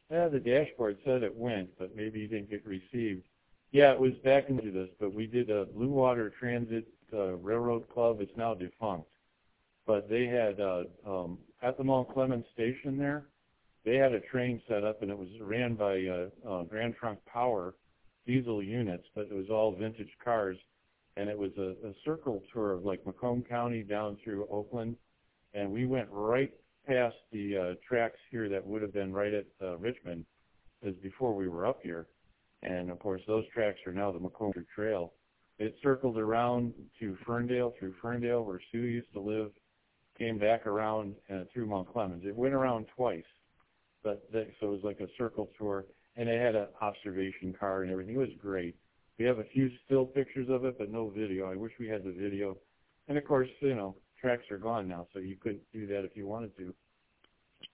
Yeah, the dashboard said it went, but maybe you didn't get received. Yeah, it was back into this, but we did a Blue Water Transit Railroad Club. It's now defunct. But they had, at the Mount Clemens station there, they had a train set up, and it was ran by Grand Trunk Power diesel units, but it was all vintage cars. And it was a circle tour of like Macomb County down through Oakland. And we went right past the tracks here that would have been right at Richmond, as before we were up here. And of course, those tracks are now the Macomb Trail. It circled around to Ferndale, through Ferndale, where Sue used to live, came back around through Mount Clemens. It went around twice, so it was like a circle tour, and it had an observation car and everything. It was great. We have a few still pictures of it, but no video. I wish we had the video. And of course, tracks are gone now, so you couldn't do that if you wanted to.